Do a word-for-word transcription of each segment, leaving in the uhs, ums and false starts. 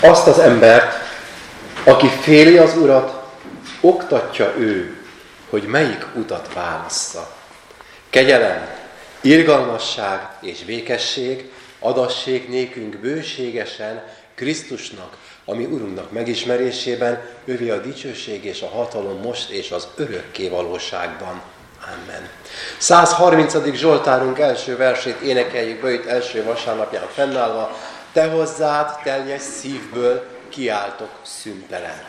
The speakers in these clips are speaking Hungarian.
Azt az embert, aki féli az Urat, oktatja ő, hogy melyik utat válassza. Kegyelem, irgalmasság és békesség adassék nékünk bőségesen Krisztusnak, ami Urunknak megismerésében, ővé a dicsőség és a hatalom most és az örökké valóságban. Amen. száz harmincadik Zsoltárunk első versét énekeljük be itt első vasárnapján fennállva. Te hozzád teljes szívből kiáltok szüntelen.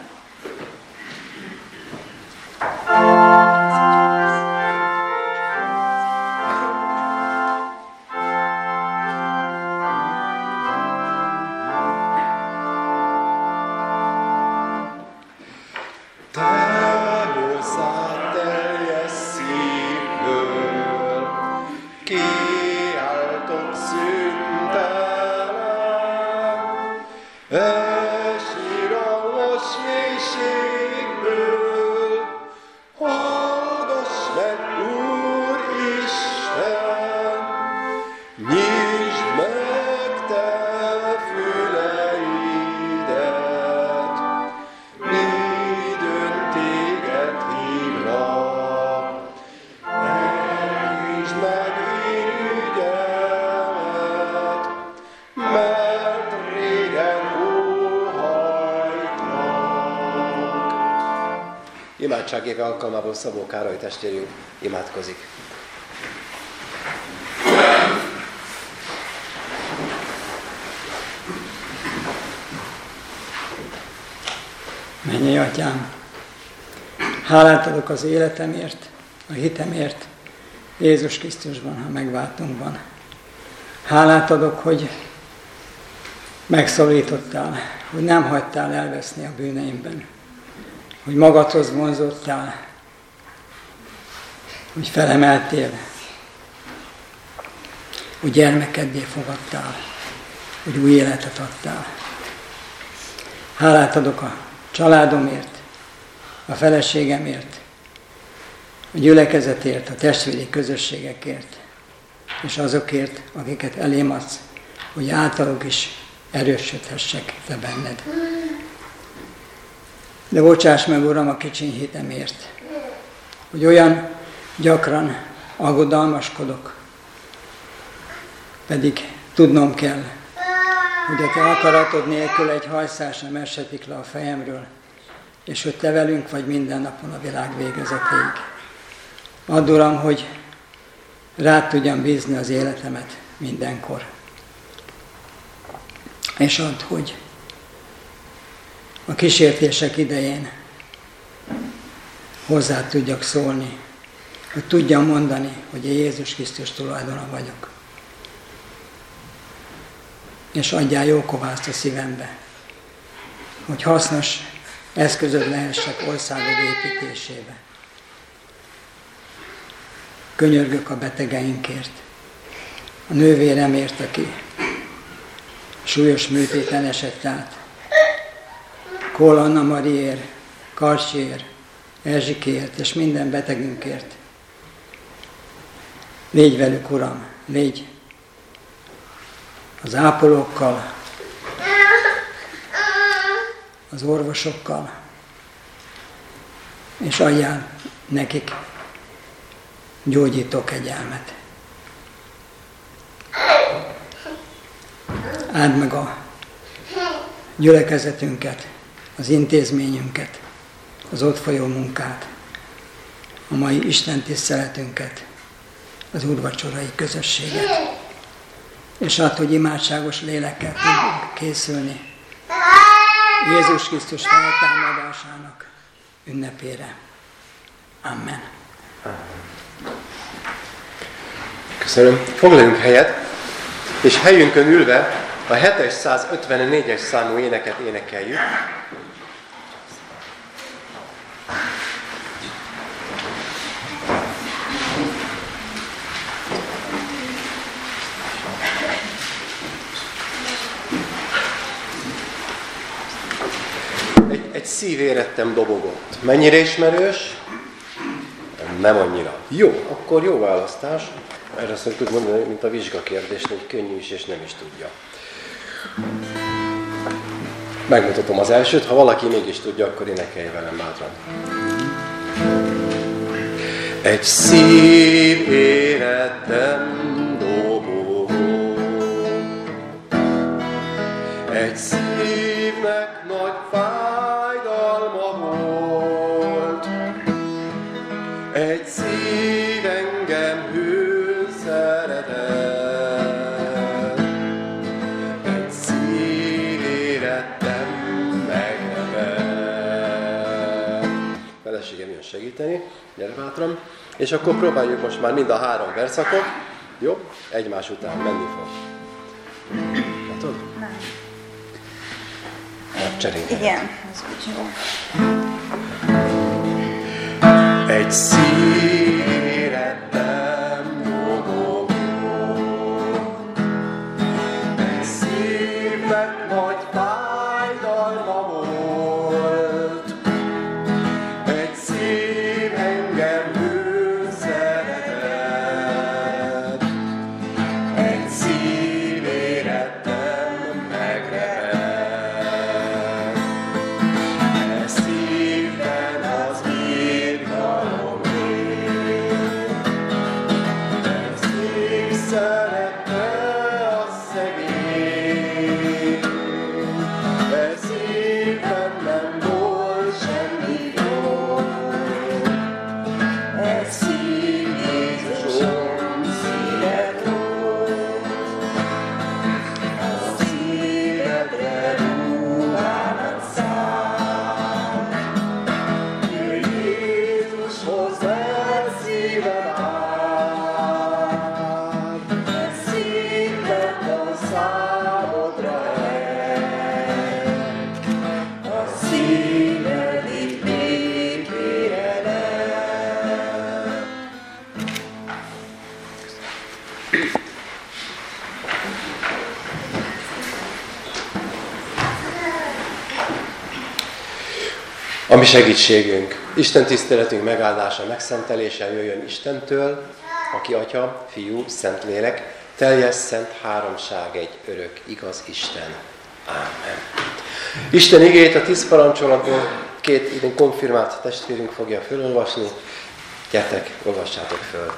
Imádságéve alkalmából Szabó Károly testvérünk imádkozik. Mennyei Atyám, hálát adok az életemért, a hitemért, Jézus Krisztusban, a megváltunkban. Hálát adok, hogy megszólítottál, hogy nem hagytál elveszni a bűneimben, hogy magadhoz vonzottál, hogy felemeltél, hogy gyermekeddé fogadtál, hogy új életet adtál. Hálát adok a családomért, a feleségemért, a gyülekezetért, a testvéri közösségekért, és azokért, akiket elém adsz, hogy általuk is erősödhessek te benned. De bocsáss meg, Uram, a kicsiny hitemért, hogy olyan gyakran aggodalmaskodok, pedig tudnom kell, hogy a te akaratod nélkül egy hajszál sem eshetik le a fejemről, és hogy te velünk vagy minden napon a világ végezetéig. Add, Uram, hogy rád tudjam bízni az életemet mindenkor. És add, hogy a kísértések idején hozzá tudjak szólni, hogy tudjam mondani, hogy én Jézus Krisztus tulajdona vagyok. És adjál jó kovászt a szívembe, hogy hasznos eszközöd lehessek országod építésébe. Könyörgök a betegeinkért, a nővéremért, aki súlyos műtéten esett át, Kól Anna Mariért, Karsiért, Erzsikért és minden betegünkért. Légy velük, Uram, légy az ápolókkal, az orvosokkal, és adjál nekik gyógyító kegyelmet. Áld meg a gyülekezetünket, az intézményünket, az ott folyó munkát, a mai Isten tiszteletünket, az úrvacsorai közösséget. És add, hogy imádságos lélekkel tudjunk készülni Jézus Krisztus feltámadásának ünnepére. Amen. Köszönöm. Foglaljunk helyet, és helyünkön ülve a hétszázötvennégyes számú éneket énekeljük. Egy, egy szívérettem dobogott. Mennyire ismerős? Nem annyira. Jó, akkor jó választás. Erre szoktuk mondani, mint a vizsgakérdést, hogy könnyű is és nem is tudja. Megmutatom az elsőt, ha valaki mégis tudja, akkor énekelj velem bátran. Egy szív érettem dobogó, egy szívnek nagy fájdalma volt, egy szív engem hűn szeretett, egy szív érettem megnevett. Feleségem jön segíteni, gyere bátran. És akkor próbáljuk most már mind a három verszakot. Jó? Egymás után menni fog. Látod? Nem. Hát cseréljünk. Igen, az úgy jó. Egy szív érettem dobogó, egy szívnek nagy fájdalma volt, egy szív engem hűn szeretett, egy szív érettem megrepett. E szívben az irgalom él, e szív szerette a szegény, e szívben nem volt semmi jó, e szív Jézusom szívet volt, a szívedre ruhámat száll, ő Jézushoz elszívem át, e szívben a számodra hely, a szíved itt békére lel. A mi segítségünk, Isten tiszteletünk megáldása, megszentelése jöjjön Istentől, aki Atya, Fiú, Szentlélek, teljes szent háromság, egy örök, igaz Isten. Ámen. Isten igéjét a tíz parancsolatból két idén konfirmált testvérünk fogja felolvasni. Gyertek, olvassátok föl.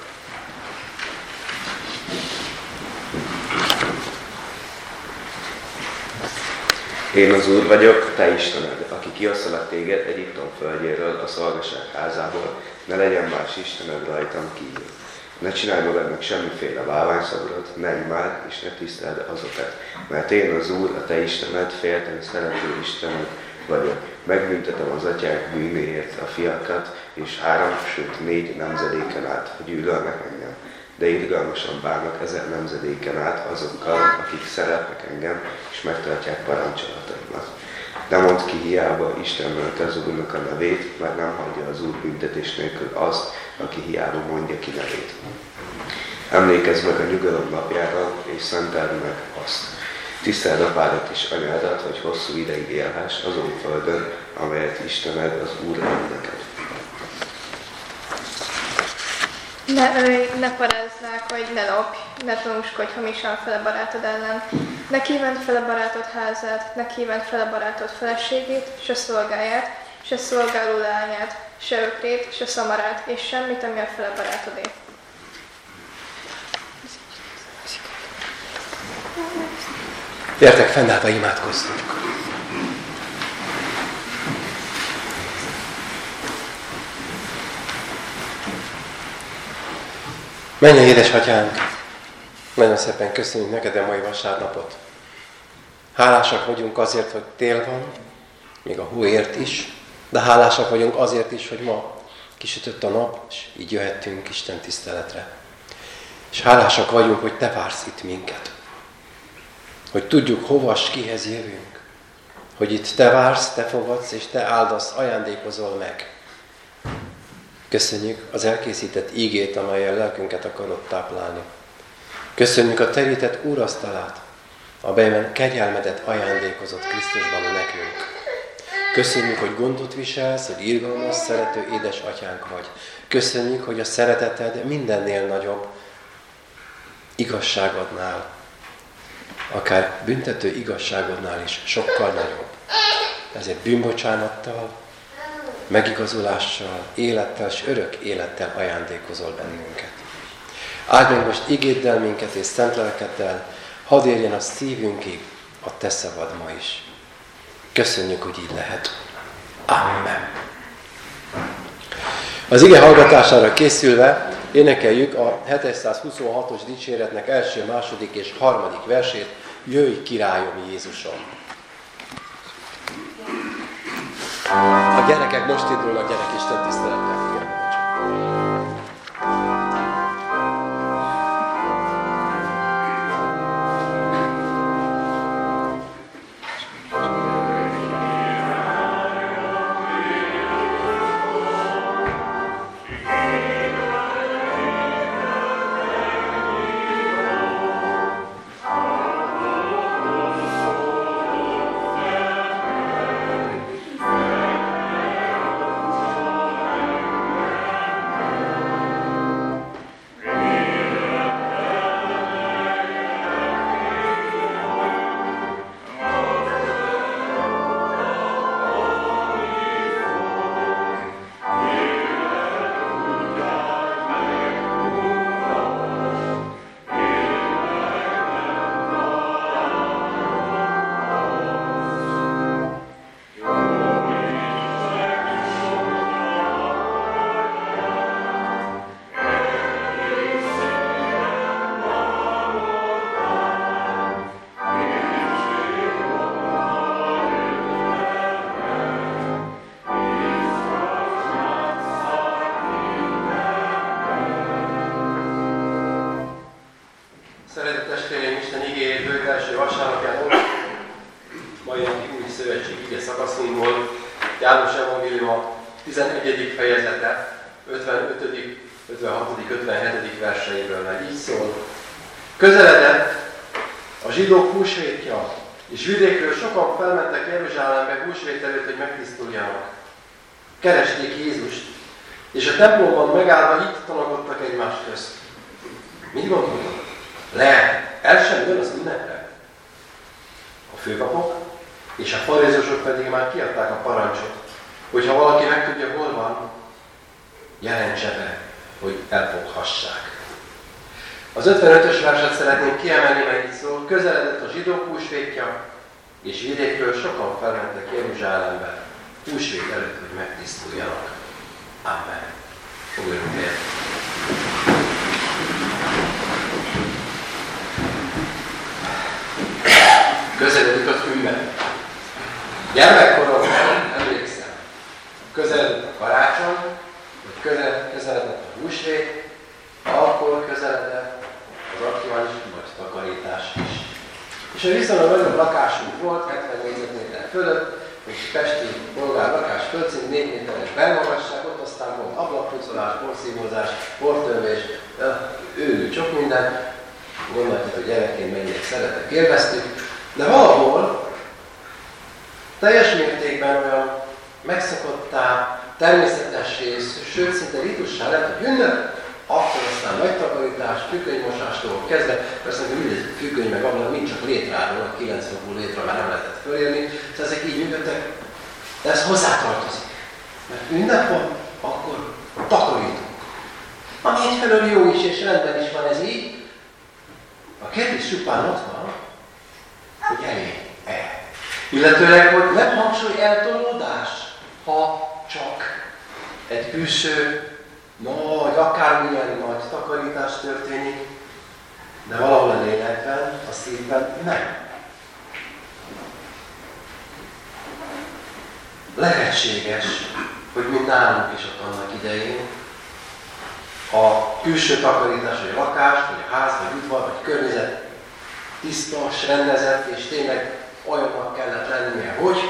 Én az Úr vagyok, te Istened, aki kihoztalak téged Egyiptom földjéről, a szolgaság házából, ne legyen más Istened rajtam kívül. Ne csinálj magadnak semmiféle bálványszaborot, ne imád és ne tiszteld azokat, mert én az Úr, a te Istened, félteni szerető Istened vagyok. Megbüntetem az atyák bűnéért a fiakat, és három, sőt négy nemzedéken át, hogy gyűlölnek engem. De irgalmasan bánok ezer nemzedéken át azokkal, akik szeretnek engem, és megtartják parancsolataimat. Ne mondd ki hiába Istennek az Úrnak a nevét, mert nem hagyja az Úr büntetés nélkül azt, aki hiába mondja ki nevét. Emlékezz meg a nyugalom napjára, és szenteld meg azt. Tiszteld apádat és anyádat, hogy hosszú ideig élhess azon földön, amelyet Istened az Úr ad neked. Ne ölj, ne parázzálkodj, ne lopj, ne tanúskodj hamisan fele barátod ellen. Ne kívánd fele barátod házát, ne kívánd fele barátod feleségét, se szolgáját, se szolgáló lányát, se ökrét, se szamarát, és semmit, ami a fele barátodé. Gyertek, fennállva imádkozzunk. Mennyei édesatyánk, nagyon szépen köszönjük neked a mai vasárnapot. Hálásak vagyunk azért, hogy tél van, még a hóért is, de hálásak vagyunk azért is, hogy ma kisütött a nap, és így jöhettünk Isten tiszteletre. És hálásak vagyunk, hogy te vársz itt minket. Hogy tudjuk, hova s kihez jövünk. Hogy itt te vársz, te fogadsz, és te áldasz, ajándékozol meg. Köszönjük az elkészített ígét, amellyel lelkünket akarod táplálni. Köszönjük a terített úrasztalát, amelyben kegyelmedet ajándékozott Krisztusban nekünk. Köszönjük, hogy gondot viselsz, hogy irgalmas, szerető édesatyánk vagy. Köszönjük, hogy a szereteted mindennél nagyobb igazságodnál, akár büntető igazságodnál is sokkal nagyobb. ezért bűnbocsánattal, megigazulással, élettel és örök élettel ajándékozol bennünket. Áld meg most igéddel minket és szent lelkeddel, hadd érjen a szívünkig a te szavad ma is. Köszönjük, hogy így lehet. Amen. Az ige hallgatására készülve énekeljük a hétszázhuszonhatos dicséretnek első, második és harmadik versét, Jöjj, királyom Jézusom! A gyerekek most indulnak gyerekisten tisztelettel. Közeledett a zsidók húsvétja, és vidékről sokan felmentek Jeruzsálembe húsvét előtt, hogy megtisztuljanak. Keresték Jézust, és a templomban megállva itt tanakodtak egymás közt. Mit gondoltak? Lehet, el sem jön az ünnepre. A főpapok és a farizósok pedig már kiadták a parancsot, hogy ha valaki megtudja, hol van, jelentse be, hogy elfoghassák. Az ötvenötös verset szeretném kiemelni, mert így szól, közeledett a zsidók húsvétja, és vidékről sokan felmentek Jeruzsálembe, húsvét előtt, hogy megtisztuljanak. Amen. Fogjuk el. Közeledik az ünnep. Gyermekkoromban emlékszem, közeledett a karácsony, vagy közeledett a húsvét, akkor közeledett az aktuális nagy takarítás is. És a viszonylag nagyobb lakásunk volt, hetven négyzetméter fölött, és pesti bolgár lakás földszint négy méteres belmagasság, ott aztán volt ablakpucolás, porszívózás, portörvés, ő csak minden. Gondolhatjuk, hogy gyerekként mennyire szeretek, élveztük, de valahol teljes mértékben olyan megszokottá, természetessé, sőt szinte ritussá lett, hogy ünnep, akkor aztán nagy takarítás, függönymosástól kezdve, persze mindegy függöny meg abban, mind csak létráról, a kilenc fokú létra már nem lehetett fölérni, szóval ezek így működtek, de ez hozzátartozik. Mert ünnep van, akkor takarítunk. Ami egyfelől jó is és rendben is van ez így, a kérdés csupán ott van, hogy elég-e. Illetőleg, hogy nem hangsúly eltolódás, ha csak egy külső, nagy, akármilyen nagy takarítás történik, de valahol a lélekben, a szívben nem. Lehetséges, hogy mint nálunk is ott annak idején, a külső takarítás, vagy a lakás, vagy a ház, vagy udvar, vagy környezet tisztos, rendezett, és tényleg olyannak kellett lennie, hogy,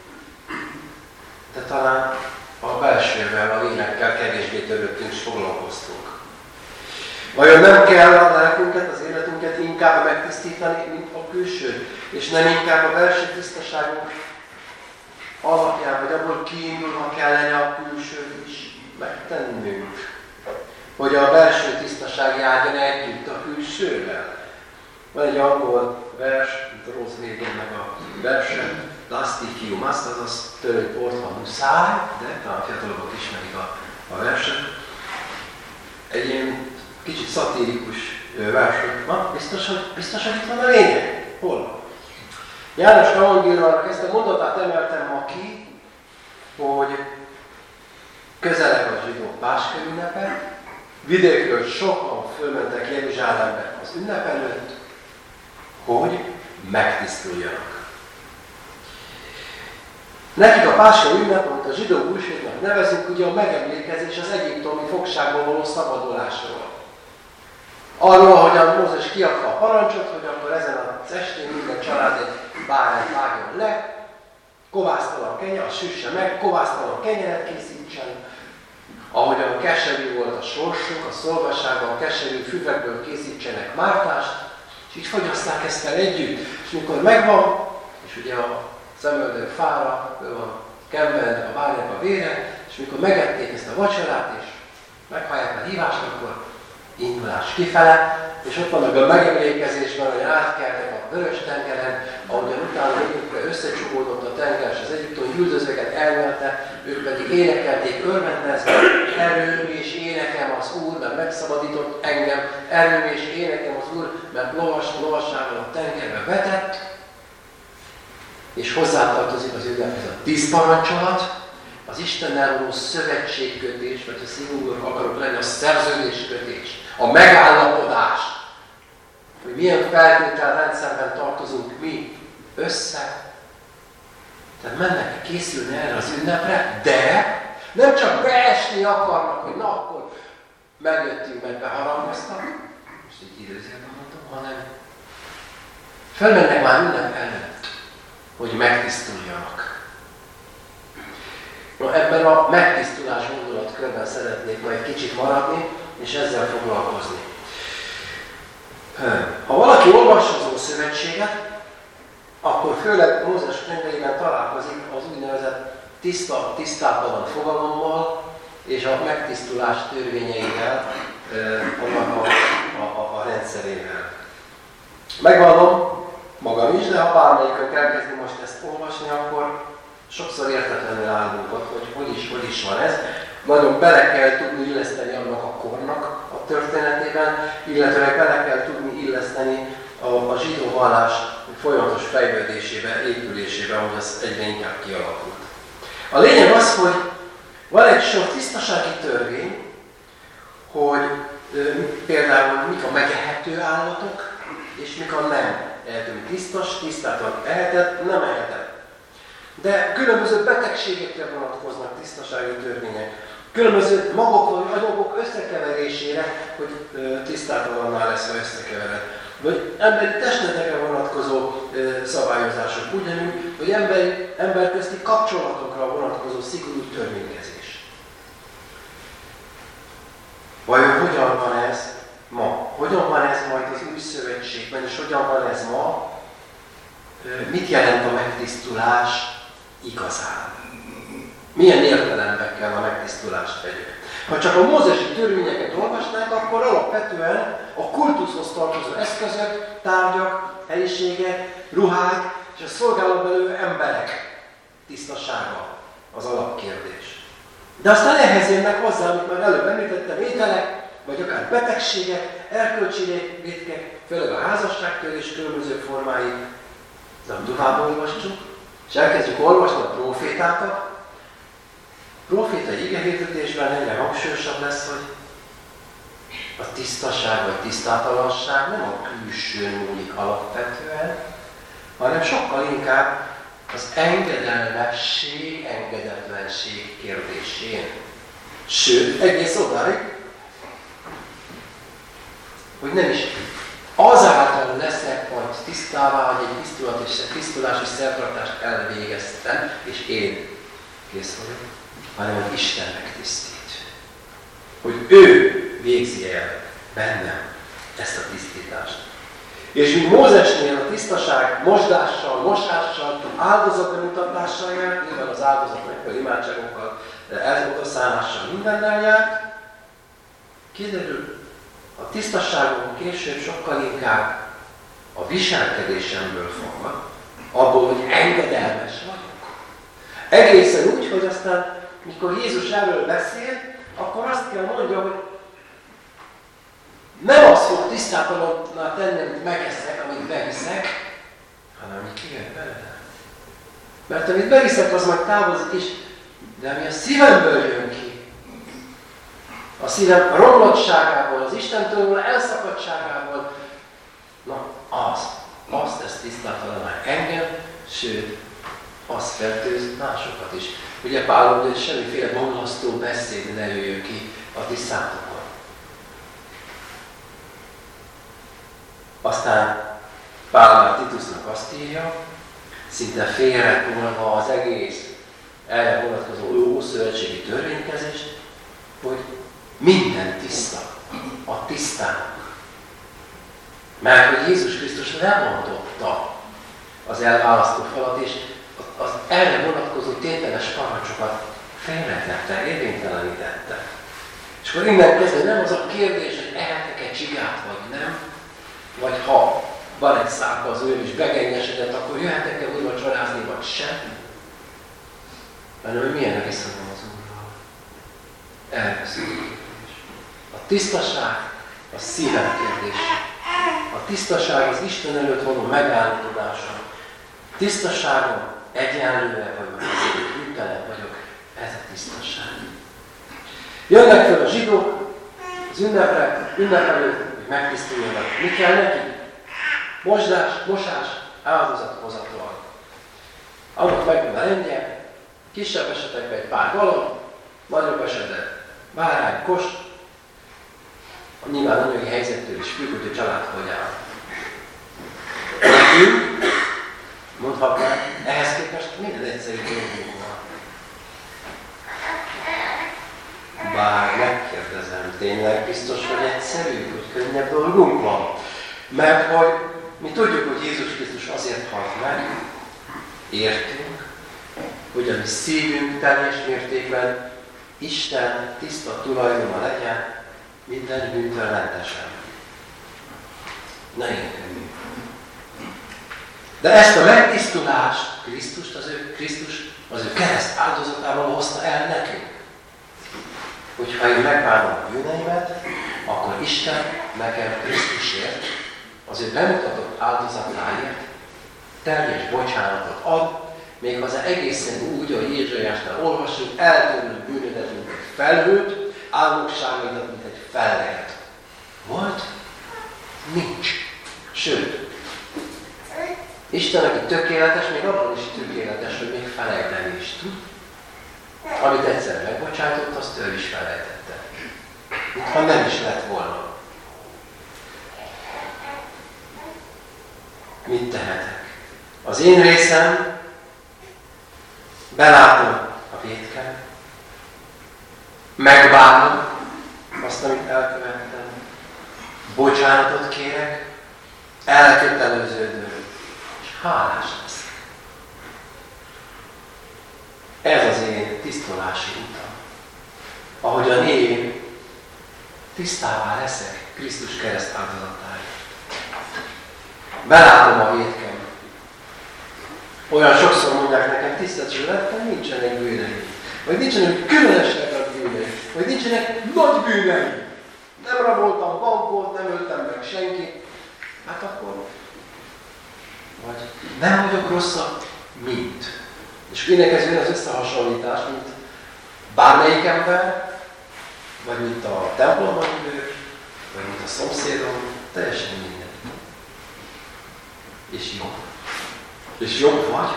de talán a belsővel, a lélekkel kevésbé törődtünk és foglalkoztunk. Vajon nem kell a lelkünket, az életünket inkább megtisztítani, mint a külső, és nem inkább a belső tisztaságunk alapján, vagy abból kiindulva kellene a külsőt is megtennünk, hogy a belső tisztaság járjon együtt a külsővel. Van egy angol vers, mint a Rose Reagan meg a verse, lasci fiumas, azaz törő port, ha muszáj, de talán a fiatalok ismerik a, a verset. Egy ilyen kicsit szatirikus vers, hogy biztos, hogy, biztos, hogy itt van a lényeg? Hol van? János evangéliumának ezt a mondatát emeltem ma ki, hogy közeleg a zsidó Páska ünnepe, vidékről sokan fölmentek Jeruzsálembe az ünnep előtt, hogy megtisztuljanak. Nekik a Páska ünnep, amit a zsidó húsvétnak nevezünk, ugye a megemlékezés az egyiptomi fogságból való szabadulásról. Arról, ahogyan Mózes kiadta a parancsot, hogy akkor ezen az estén minden család egy bárányt vágjon le, kovásztalan kenyeret, süsse meg, kovásztalan kenyeret készítsen, ahogyan keserű volt a sorsuk, a szolgaságban keserű füvekből készítsenek mártást, és így fogyasszák ezt el együtt. És mikor megvan, és ugye a szemöldök fára, van kenve a báránynak a vére, és mikor megették ezt a vacsorát, és meghallják a hívást, akkor indulás kifele, és ott vannak a megemlékezésben, hogy átkeltek a Vörös-tengeren, ahogyan utána Egyiptomra összecsukódott a tenger, és az egyiptomi üldözőket elnyelte, ők pedig énekelték örvendezve, erőm és énekem az Úr, mert megszabadított engem, erőm és énekem az Úr, mert lovas, lovasával a tengerbe vetett, és hozzátartozik az ünnephez a tíz parancsolat, az Istennel való szövetségkötés, vagy ha szigorúak akarok lenni, a szerződéskötés, a megállapodás, hogy milyen feltételrendszerben tartozunk mi össze. Tehát mennek készülni erre az ünnepre, de nem csak beesni akarnak, hogy na akkor megjöttünk, mert beharangoztak, most így időzőben mondom, hanem felmennek már ünnep előtt, hogy megtisztuljanak. Na, ebben a megtisztulás gondolatkörben szeretnék majd egy kicsit maradni, és ezzel foglalkozni. Ha valaki olvassa az Ószövetséget, akkor főleg Mózes könyveiben találkozik az úgynevezett tiszta, tisztátalan fogalommal és a megtisztulás törvényeivel, annak a, a, a, a rendszerével. Megvallom magam is, de ha bármelyikünk elkezdi most ezt olvasni, akkor sokszor értetlenül állunk ott, hogy hogy is, hogy is van ez. Nagyon bele kell tudni illeszteni annak a kornak a történetében, illetve bele kell tudni illeszteni a, a zsidó vallás folyamatos fejlődésébe, épülésébe, ahogy az egyre inkább kialakult. A lényeg az, hogy van egy sor tisztasági törvény, hogy e, például mik a megehető állatok, és mik a nem ehető. Tisztas, tisztátlan, ehetett, nem ehetett. De különböző betegségekre vonatkoznak tisztasági törvények. Különböző magok vagy anyagok összekeverésére, hogy tisztátalanná lesz, ha összekevered. Vagy emberi testnetekre vonatkozó szabályozások, ugyanúgy, vagy emberi, emberközti kapcsolatokra vonatkozó szigorú törvénykezés. Vajon hogyan van ez ma? Hogyan van ez majd az új szövetségben, és hogyan van ez ma? Mit jelent a megtisztulás igazán? Milyen értelemben kell a megtisztulást vegyük? Ha csak a mózesi törvényeket olvasnánk, akkor alapvetően a kultuszhoz tartozó eszközök, tárgyak, helyiségek, ruhák és a szolgálatban lévő emberek tisztasága az alapkérdés. De aztán ehhez jönnek hozzá, amit már előbb említettem, ételek, vagy akár betegségek, erkölcsi vétkek, főleg a házasságtörés különböző formái. Nem tovább olvassuk, és elkezdjük olvasni a prófétákat. A prófétai igehirdetésben egyre hangsúlyosabb lesz, hogy a tisztaság vagy tisztátalanság nem a külsőn múlik alapvetően, hanem sokkal inkább az engedelmesség, engedetlenség kérdésén. Sőt, egész odáig, hogy nem is azáltal leszek majd tisztává, hogy egy tisztulat és tisztulási szertartást elvégeztem, és én kész vagyok, hanem hogy Isten megtisztít. Hogy ő végzi el bennem ezt a tisztítást. És mint Mózesnél a tisztaság mosdással, mosással, áldozatbemutatással járt, nyilván az áldozatnak a imádságokkal, elodaszállással mindennel járt, kiderül, a tisztasságunk később sokkal inkább a viselkedésemből fakad, abból, hogy engedelmes vagyok. Egészen úgy, hogy aztán, mikor Jézus erről beszél, akkor azt kell mondja, hogy nem az fog tisztátalanná tenni, amit megeszek, amit beviszek, hanem amit kijön belőle. Mert amit beviszek, az majd távozik is, de ami a szívemből jön ki, a szívem romlottságából, az Istentől való elszakadtságából, na az, azt tesz tisztátalanná engem, sőt, az fertőz másokat is. Ugye Pál mondja, hogy semmiféle bomlasztó beszéd ne jöjjön ki a ti számotokon. Aztán Pál már Titusnak azt írja, szinte félretolva az egész erre vonatkozó ószövetségi törvénykezést, hogy minden tiszta, a tisztának. Mert hogy Jézus Krisztus lebontotta az elválasztó falat, és az erre vonatkozó tételes parancsokat félretette, érvénytelenítette. És akkor innen kezdve nem az a kérdés, hogy ehetek-e csigát, vagy nem, vagy ha van egy szárka az ő és begennyesedett, akkor jöhetek-e újra csalázni, vagy sem, hanem hogy milyen viszonyom az Úrral. Erre szól. A tisztaság a szívem kérdése. A tisztaság az Isten előtt való megállapítása. Tisztaságom egyenlőre vagyok, hűtelen vagyok, ez a tisztaság. Jönnek fel a zsidók az ünnepre, ünnep előtt, hogy megtisztuljanak. Mi kell neki? Mosdás, mosás, áldozathozatal. Annak megvan a rendje, kisebb esetekben egy pár galamb, nagyobb esetben bárány, kost, nyilván anyagi helyzettől is függ, hogy a család hogy áll. Nekünk, mondhatnánk, ehhez képest minden egyszerű dolgunk van. Bár megkérdezem, tényleg biztos, hogy egyszerű, hogy könnyebb dolgunk van. Mert hogy mi tudjuk, hogy Jézus Krisztus azért halt meg, értünk, hogy a mi szívünk teljes mértékben Isten tiszta tulajdona legyen, minden bűntől mentesen. Ne ilyen könnyű. De ezt a megtisztulást Krisztust, az ő, Krisztus az ő kereszt áldozatával hozta el nekünk. Hogyha én megbánom a bűneimet, akkor Isten nekem Krisztusért, az ő bemutatott áldozatáért teljes bocsánatot ad, méghozzá egészen úgy, ahogy Jézsaiásnál olvasunk, eltörlő bűnödet, mint egy felhőt, álmokságaidat, mint egy felleget. Volt? Nincs. Sőt, Isten, aki tökéletes, még abban is tökéletes, hogy még felejteni is tud. Amit egyszer megbocsátott, azt ő is felejtette. Mintha nem is lett volna. Mit tehetek? Az én részem, belátom a vétkem, megbánom azt, amit elkövettem, bocsánatot kérek, elköteleződöm, és hálás leszek. Ez az én tisztulási utam. Ahogyan én tisztává leszek Krisztus kereszt áldozatáért. Belátom a vétkem. Olyan sokszor mondják nekem, tisztelt lettem, nincsenek bűneim. Vagy nincsenek különösebb bűneim. Vagy nincsenek nagy bűneim. Nem raboltam bankot, nem öltem meg senkit. Hát akkor... Vagy nem vagyok rosszabb, mint. És minek ez jön az összehasonlítás, mint bármelyik ember, vagy mint a templomban ülő, vagy mint a szomszédom, teljesen minden. És jobb. És jobb vagy.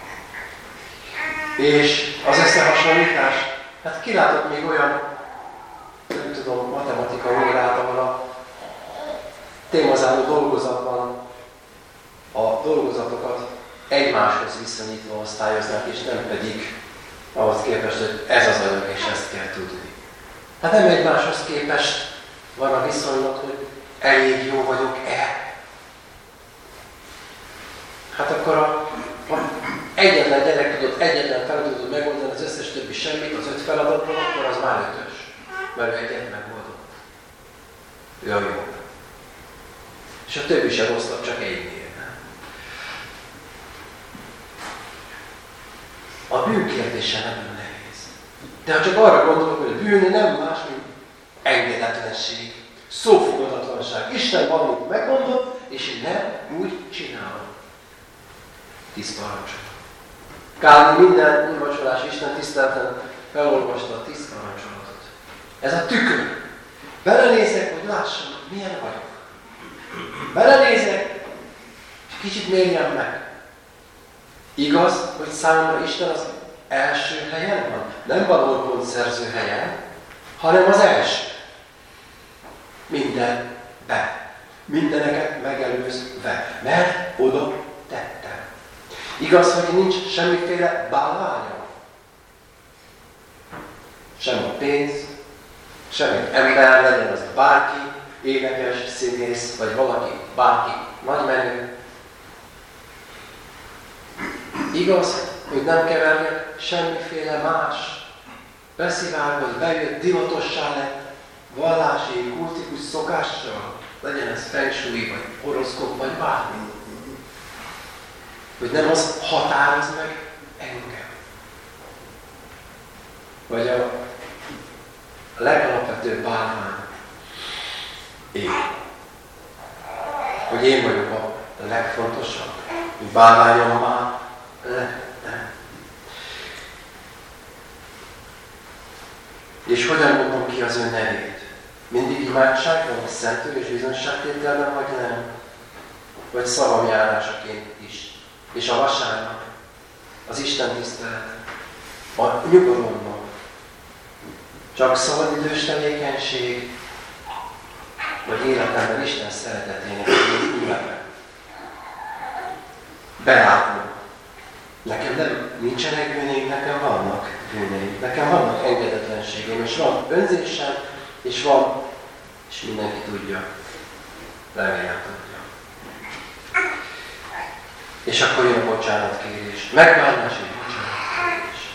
És az összehasonlítás, hát kilátott még olyan, nem tudom, matematika órát, ahol a témazáró dolgozatban a dolgozatokat egymáshoz viszonyítva osztályoznak, és nem pedig ahhoz képest, hogy ez az anyag, és ezt kell tudni. Hát nem egymáshoz képest van a viszonylat, hogy elég jó vagyok-e. Hát akkor a, ha egyetlen gyerek tudott egyetlen feladatot megoldani, az összes többi semmit, az öt feladatban, akkor az már ötös. Mert ő egyet megoldott. Ő a jó. És a többi sem rosszabb, csak egynél. A bűn kérdése nem nehéz. De ha csak arra gondolok, hogy a bűn nem más, mint engedetlenség, szófogadatlanság. Isten valamit megmondott, és én nem úgy csinálom. Tíz parancsolat. Kálmán minden úrvacsorás Isten tiszteleten felolvasta a tíz parancsolatot. Ez a tükör. Belenézek, hogy lássam, milyen vagyok. Belenézek, és kicsit mérjem meg. Igaz, hogy számomra Isten az első helyen van? Nem valahol pontszerző helyen, hanem az első. Mindenbe. Mindeneket megelőzve. Mert oda tettem. Igaz, hogy nincs semmiféle bálványom. Sem a pénz, sem egy ember, legyen az bárki, énekes, színész, vagy valaki, bárki, nagymenő. Igaz, hogy nem kevernek semmiféle más, beszivárgott, bejött, divatossá lett, vallási, kultikus szokással, legyen ez feng shui, vagy horoszkóp, vagy bármi. Hogy nem az határoz meg engem. Vagy a legalapvetőbb bálvány. Én. Hogy én vagyok a legfontosabb. Hogy bálványom már lettem. És hogyan mondom ki az ő nevét? Mindig imádságban, szentől és bizonyságtételben, vagy nem? Vagy szavamjárásaként is. És a vasárnap, az Isten tisztelet, a nyugalomban, csak szabadidős tevékenység, vagy életemben Isten szeretetének ünnepe. Belátom. Nekem nem nincsenek bűneim, nekem vannak bűneim. Nekem vannak engedetlenségeim, és van önzésem, és van, és mindenki tudja. Remélem tudja. És akkor jön a bocsánatkérés. Megbánás és bocsánatkérés.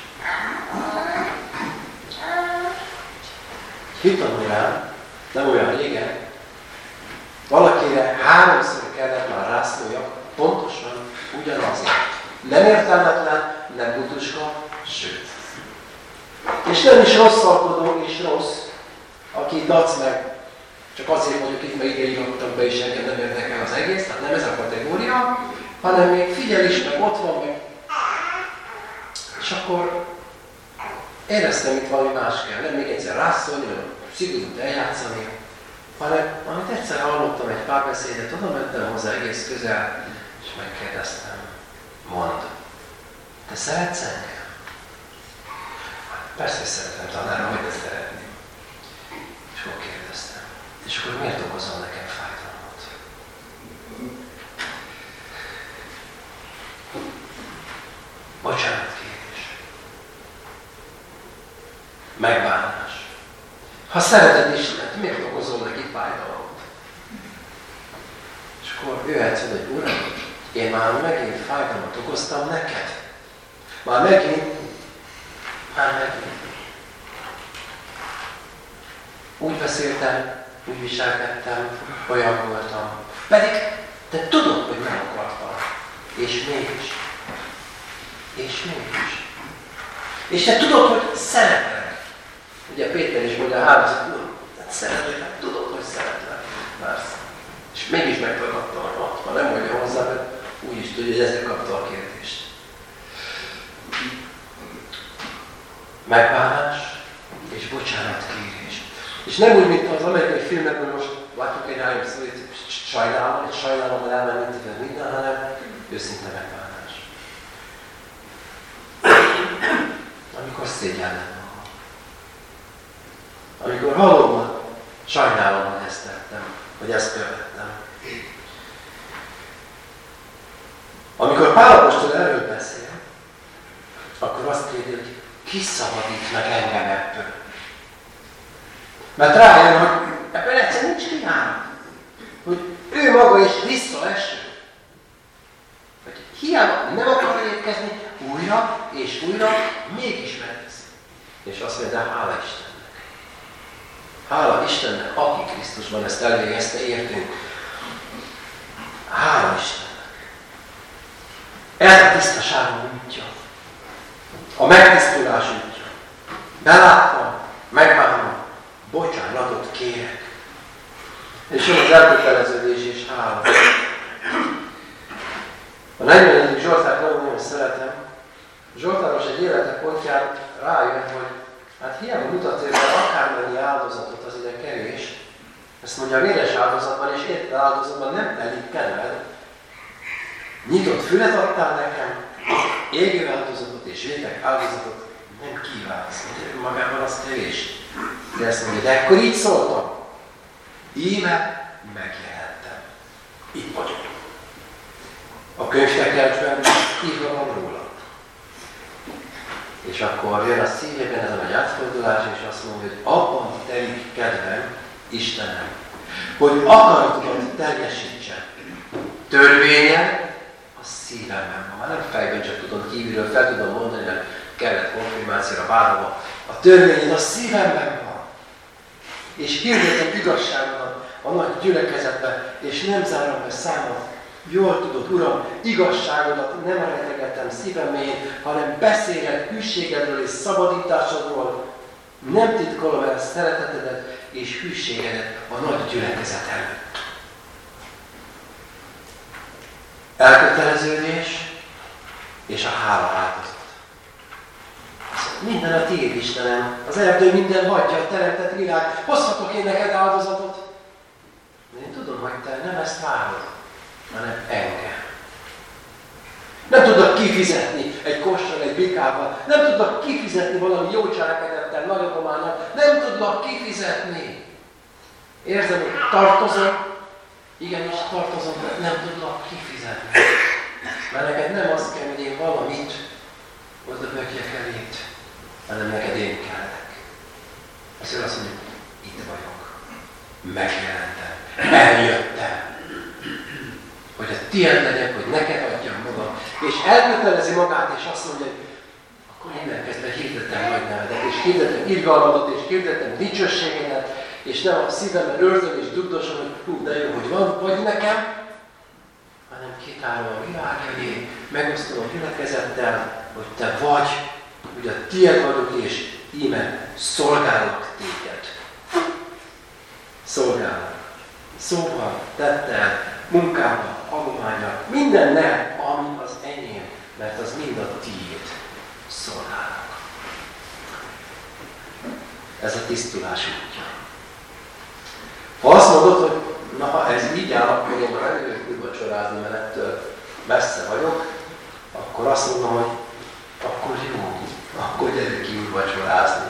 Hitanórán, nem olyan régen, valakire háromszor kellett már rászóljak, pontosan ugyanazért. Nem értelmetlen, nem butuska, sőt. És nem is rosszalkodó és rossz, aki dac meg, csak azért vagyok itt, mert ide írottam be, és engem nem érdekel az egész, tehát nem ez a kategória, hanem még figyel is, meg ott van, meg. És akkor éreztem, itt valami más kell. Nem még egyszer rászólni, vagy szigorút eljátszani, hanem amit egyszer hallottam egy párbeszédet, oda mentem hozzá egész közel, és megkérdeztem, mondd, te szeretsz engem? Persze, hogy szeretem, tanárom, hogy te szeretném. És akkor kérdeztem, és akkor miért okozol nekem fájdalmat? Bocsánatkérés. Megbánás. Ha szereted Istent, miért okozol neki fájdalmat? És akkor jöhetsz oda, hogy Uram, én már megint fájdalmat okoztam neked. Már megint, már megint. Úgy beszéltem, úgy viselkedtem, olyan voltam. Pedig te tudod, hogy nem akartam. És mégis. És mégis. És te tudod, hogy szeretlek. Ugye Péter is mondja, háromszor, Uram, szeretlek, tudod, hogy szeretlek. Persze. És mégis megtagadta a mat. Ha nem mondja hozzá, mert úgy is tudja, hogy ezzel kapta a kérdést. Megbánás és bocsánatkérés. És nem úgy, mint az amerikai filmekben most látjuk egy rájön szó, hogy sajnálom, egy sajnálom, hogy elmenni minden, hanem őszinte megbánás. Amikor szégyellem magam. Amikor valóban sajnálom, hogy ezt tettem, hogy ezt követtem. Amikor Pál apostol erről beszél, akkor azt kérdi, hogy ki szabadít meg engem ebből. Mert rájön, hogy ebben egyszer nincs kiállít. Hogy ő maga is visszaeső. Hogy hiába nem akar érkezni újra és újra, mégis megteszi. És azt mondja, de hála Istennek. Hála Istennek, aki Krisztusban ezt elvégezte, értünk. Hála Istennek. Ez a tisztaságom útja. A megtisztulás útja. Beláttam, megbánom, bocsánatot kérek. És jön az elköteleződés és hála. A negyvenedik Zsoltárt nagyon-nagyon szeretem. Zsoltáros egy élete pontján rájön, hogy hát hiába mutatja be akármennyi áldozatot, az ide kevés. Ezt mondja, a véres áldozatban és éppen áldozatban nem telik kedved. Nyitott fület adtál nekem, égő áldozatot és vétek áldozatot nem kívánsz. Magában az kevés. De ezt mondja, de akkor így szóltam. Íme megjelentem. Itt vagyok. A könyvtekercsben írva van róla. És akkor jön a szívében ez a nagy átfordulás, és azt mondja, hogy abban telik kedvem, Istenem, hogy akaratodat teljesítsen. Törvénye a szívemben van. Már nem fejben, csak tudom kívülről fel tudom mondani, mert kellett konfirmációra bárhova. A törvényed a szívemben van. És hirdetem igazságodat a nagy gyülekezetben, és nem zárom be számot. Jól tudod, Uram, igazságodat nem rejtegettem szívem mélyén, hanem beszélek hűségedről és szabadításodról. Nem titkolom el szeretetedet és hűségedet a nagy gyülekezet előtt. Elköteleződés és a hála áldozat. Minden a tiéd, Istenem, az erdő minden vadja, a teremtett világ. Hozhatok én neked áldozatot? Én tudom, hogy te nem ezt várod, hanem engem. Nem tudnak kifizetni egy kossal, egy bikával. Nem tudnak kifizetni valami jó cselekedettel, nagy adománynak. Nem tudnak kifizetni. Érzem, hogy tartozom. Igenis tartozom, de nem tudnak kifizetni. Mert neked nem az kell, hogy én valamit oda bökjek elét, hanem neked én kellek. Azért azt mondjuk, itt vagyok. Megjelentem. Eljöttem. Hogy a tiéd legyek, hogy neked adjam magam. És elkötelezi magát, és azt mondja, hogy akkor innen kezdve hirdetem nagy nevedet, és hirdetem irgalmadat, és hirdetem dicsőségedet, és nem a szívemben őrzöm és dugdosom, hogy hú, de jó, hogy van, vagy nekem, hanem kitálom a világ elé, megosztom a gyülekezettel, hogy te vagy, hogy a tiéd vagyok, és íme szolgálok téged. Szolgálok. Szóval, tettel, munkával, adományjal, mindennel, ami az enyém, mert az mind a tiéd. Szolgálok. Ez a tisztulás útja. Ha azt mondod, hogy na, ha ez így áll, akkor én már nem jövök úrvacsorázni, mert ettől messze vagyok, akkor azt mondom, hogy akkor jó, akkor gyerünk ki úrvacsorázni.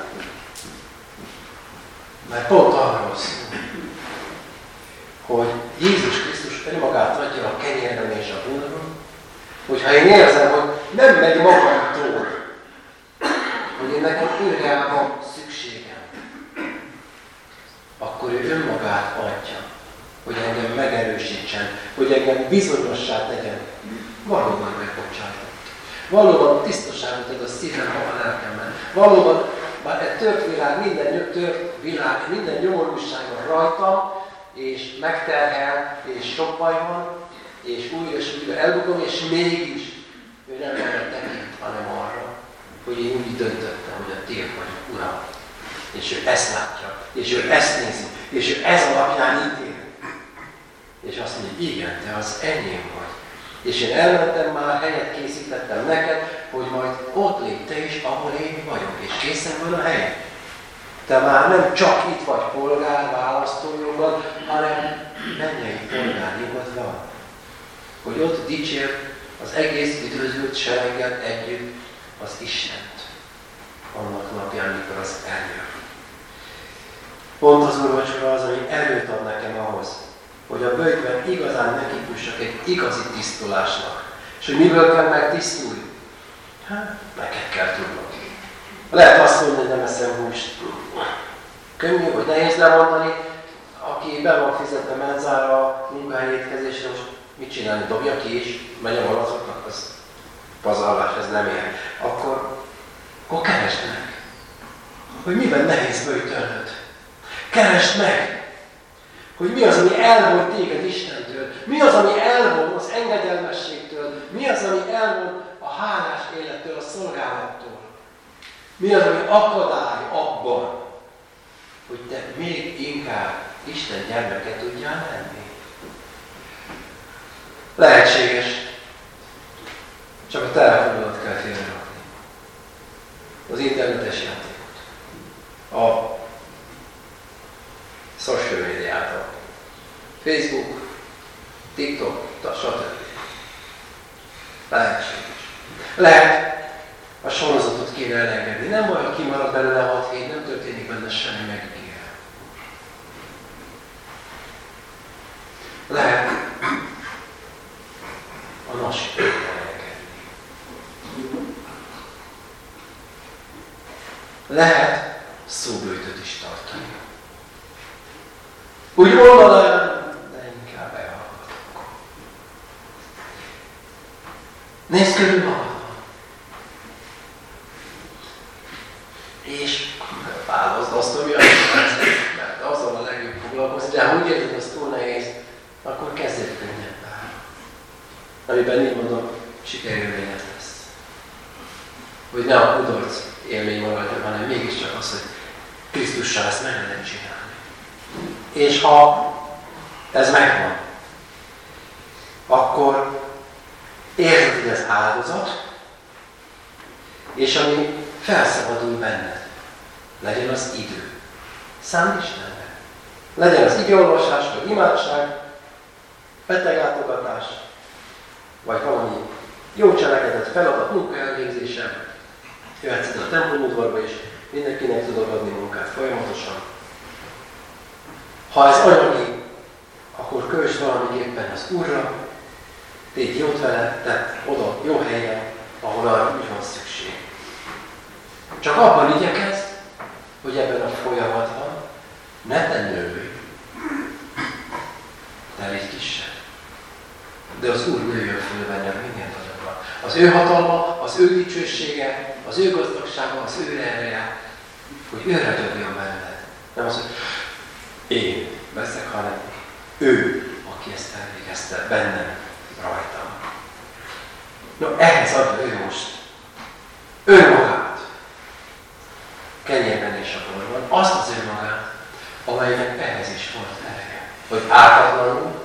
Mert pont arról szól, hogy Jézus Krisztus önmagát adja a kenyérben és a búrban, hogyha én érzem, hogy nem megy magamtól, hogy én nekem őre van szükségem, akkor ő önmagát adja, hogy engem megerősítsen, hogy engem bizonyossá tegyen. Valóban megbocsájtott. Valóban tisztaságot ad a szívemben, a lelkemben. Valóban már egy tört világ, minden tört világ, minden nyomorúságon rajtam, és megterhel, és sok baj van, és újra és újra elbukom, és mégis ő nem erre tekint, hanem arra, hogy én úgy döntöttem, hogy a tiéd vagyok, Uram. És ő ezt látja, és ő ezt nézi, és ő ez alapján ítél. És azt mondja, hogy igen, te az enyém vagy. És én elmentem már, helyet készítettem neked, hogy majd ott légy te is, ahol én vagyok, és készen van a hely. Te már nem csak itt vagy polgár, választójogod, hanem mennyei polgárjogod van. Hogy ott dicsérd az egész üdvözült sereggel együtt az Istent. Annak napján, mikor az eljön. Pont az úrvacsora az, ami erőt ad nekem ahhoz, hogy a böjtben igazán nekifussak egy igazi tisztulásnak. És hogy miből kell megtisztulni? Hát, neked kell tudnod. Lehet azt mondani, hogy nem eszem húst. Könnyű, vagy nehéz lemondani, aki be van fizetve menzára a munkahelyi étkezésre, most mit csinálni? Dobja ki is, megy a malacoknak, az pazarlás, ez nem ér. Akkor, akkor keresd meg, hogy miben nehéz böjtölnöd. Keresd meg, hogy mi az, ami elvon téged Istentől, mi az, ami elvon az engedelmességtől, mi az, ami elvon a hálás élettől, a szolgálattól. Mi az, ami akadály abban, hogy te még inkább Isten gyermeke tudjál lenni? Lehetséges. Csak a telefonodat kell félrerakni. Az internetes játékot. A social médiát. Facebook, TikTok, stb. Lehetséges. Lehet a sorozatot kéne elengedni. Nem baj, ha kimarad belőle hat hét, nem történik benne semmi, megígérem. Lehet a nasikot elengedni. Lehet szóbőjtöt is tartani. Úgy mondanám, de inkább elhallgatok. Nézd körül magadban. És válaszd azt, ami azt mert azzal a legjobb foglalkozni, de ha úgy érted, hogy az túl nehéz, akkor kezdj egy könnyebben. Amiben így mondom, sikerélményed lesz. Hogy ne a kudarc élmény maradjon, hanem mégiscsak az, hogy Krisztussal ezt meg lehet csinálni. És ha ez megvan, akkor érzed, hogy ez áldozat, és ami felszabadul benned, legyen az idő. Szánd Istenre. Legyen az igeolvasás, vagy imádság, beteglátogatás, vagy valami jó cselekedet, feladat, munka elvégzése. Jöhetsz a templomudvarba, és mindenkinek tudod adni munkát folyamatosan. Ha ez anyagi, akkor költsd valamiképpen az Úrra, tégy jót vele, tedd oda jó helyen, ahol arra úgy van szükség. Csak abban igyekezz, hogy ebben a folyamatban ne te nőj, de légy kisebb. De az Úr nőjön föl bennem minél nagyobban. Az ő hatalma, az ő dicsősége, az ő gazdagsága, az ő ereje, hogy ő ragyogjon benned. Nem az, hogy én veszek, hanem ő, aki ezt elvégezte bennem, rajtam. No, ehhez adja ő most önmagát, kenyérben és a borban, azt az önmagát, amelynek ehhez is volt ereje. Hogy ártatlanul,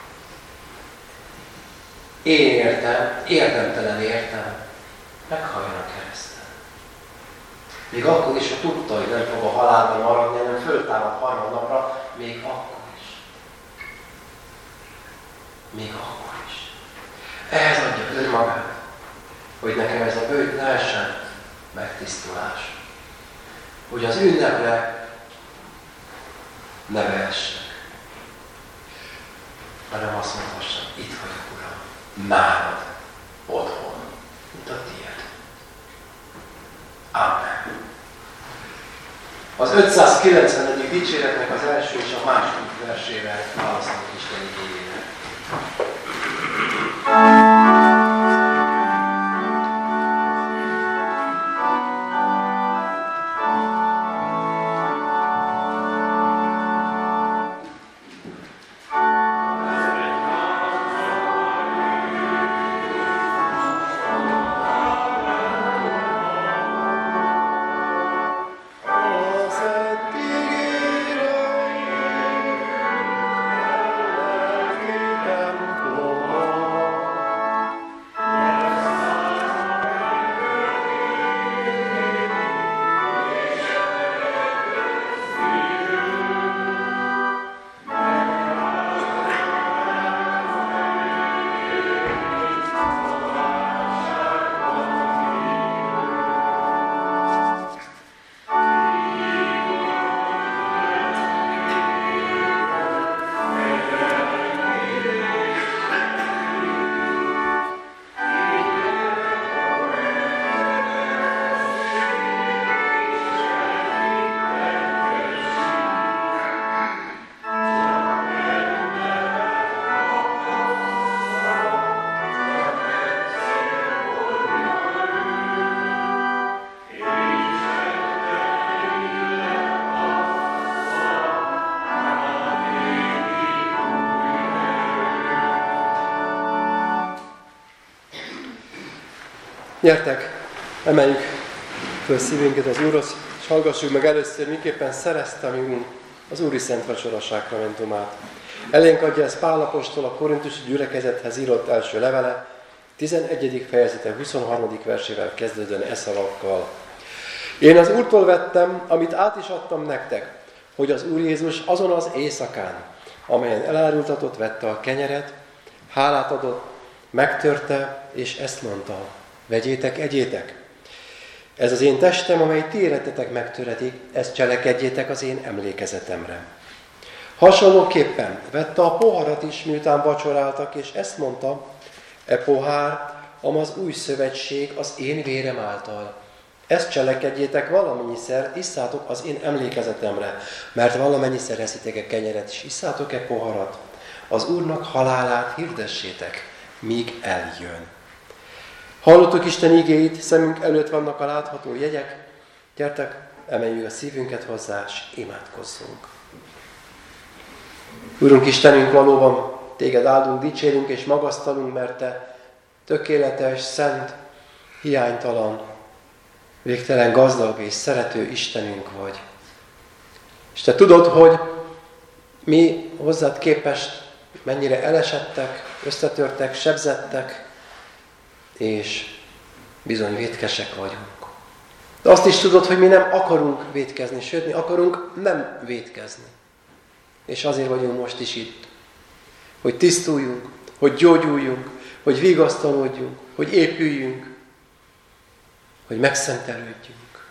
én értem, érdemtelen értem, meghalljon a kereszten. Még akkor is, ha tudta, hogy nem fog a halálban maradni, hanem föltámad harmadnapra, még akkor is. Még akkor is. Ehhez adja önmagát, hogy nekem ez a bőjt lehessen megtisztulás. Hogy az ünnepre ne vehessek, hanem azt mondhassam, itt vagyok, Uram, nálad, otthon, mint a tiéd. Amen. Az ötszázkilencvenedik dicséretnek az első és a második versével válaszolok Isten igényére. Gyertek, emeljük föl szívünket az Úrhoz, és hallgassuk meg először, miképpen szerezte a mi Úrunk az Úri Szent Vacsora sákramentumát. Elénk adja ezt Pál apostol a korintusi gyülekezethez írott első levele, tizenegyedik fejezete huszonharmadik versével kezdődően e szavakkal. Én az Úrtól vettem, amit át is adtam nektek, hogy az Úr Jézus azon az éjszakán, amelyen elárultatott, vette a kenyeret, hálát adott, megtörte, és ezt mondta: vegyétek, egyétek! Ez az én testem, amely ti életetek megtöretik, ezt cselekedjétek az én emlékezetemre. Hasonlóképpen vette a poharat is, miután vacsoráltak, és ezt mondta: e pohár, amaz új szövetség az én vérem által. Ezt cselekedjétek valamennyiszer, isszátok az én emlékezetemre, mert valamennyiszer eszitek e kenyeret, és isszátok e poharat. Az Úrnak halálát hirdessétek, míg eljön. Hallottuk Isten igéit, szemünk előtt vannak a látható jegyek. Gyertek, emeljük a szívünket hozzá, és imádkozzunk. Úrunk Istenünk, valóban Téged áldunk, dicsérünk és magasztalunk, mert Te tökéletes, szent, hiánytalan, végtelen gazdag és szerető Istenünk vagy. És Te tudod, hogy mi hozzád képest mennyire elesettek, összetörtek, sebzettek, és bizony vétkesek vagyunk. De azt is tudod, hogy mi nem akarunk vétkezni, sőt, mi akarunk nem vétkezni. És azért vagyunk most is itt, hogy tisztuljunk, hogy gyógyuljunk, hogy vigasztalódjunk, hogy épüljünk, hogy megszentelődjünk.